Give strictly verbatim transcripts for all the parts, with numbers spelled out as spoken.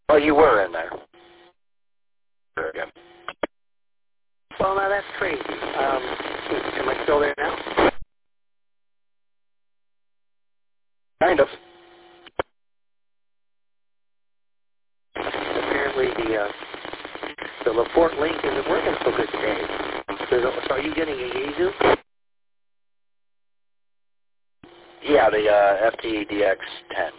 Oh, you were in there. There again. Well, now that's crazy. Um, am I still there now? Kind of. Apparently the uh, the LaPorte link isn't working so good today. So, so are you getting a Yaesu? Yeah, the uh, F T D X ten.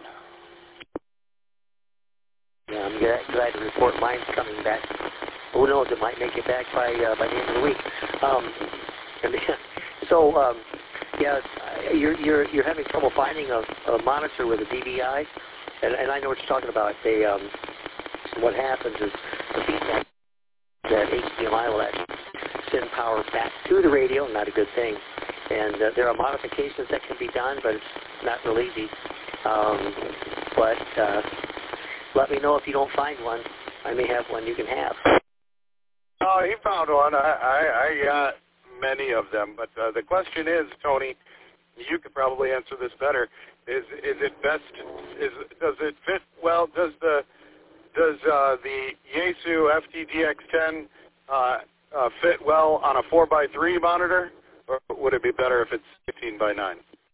Yeah, I'm glad, glad to report mine's coming back. Who knows? It might make it back by uh, by the end of the week. Um, and so um, yeah, you're you're you're having trouble finding a, a monitor with a D V I, and, and I know what you're talking about. They um, what happens is the feedback that H D M I will actually send power back to the radio, not a good thing. And uh, there are modifications that can be done, but it's not real easy. Um, but uh, let me know if you don't find one. I may have one you can have. Oh, he found one. I, I, I got many of them. But uh, the question is, Tony, you could probably answer this better. Is is it best? Is does it fit well? Does the does uh, the Yaesu F T D X ten uh, uh, fit well on a four by three monitor, or would it be better if it's fifteen by nine?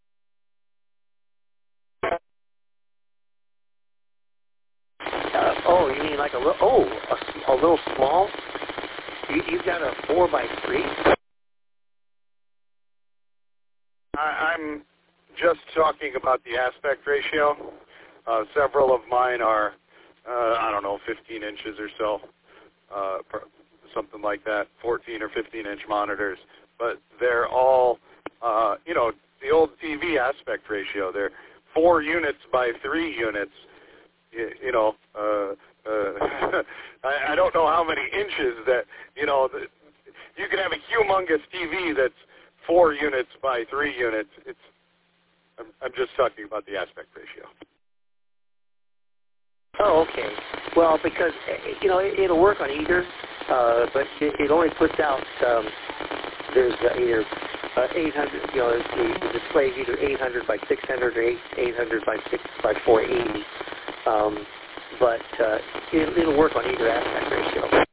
Uh, oh, you mean like a little? Oh, a, a little small? You, you've got a four by three? I, I'm just talking about the aspect ratio. Uh, several of mine are, uh, I don't know, fifteen inches or so, uh, something like that, fourteen or fifteen inch monitors. But they're all, uh, you know, the old T V aspect ratio. They're four units by three units. You, you know, uh, uh, I, I don't know how many inches that, you know, the, you can have a humongous T V that's four units by three units. It's, I'm, I'm just talking about the aspect ratio. Oh, okay. Well, because, you know, it, it'll work on either, uh, but it, it only puts out, um, there's uh, either uh, eight hundred, you know, the, the display is either eight hundred by six hundred or eight hundred by six by four eighty. Um, but uh, it, it'll work on either aspect ratio.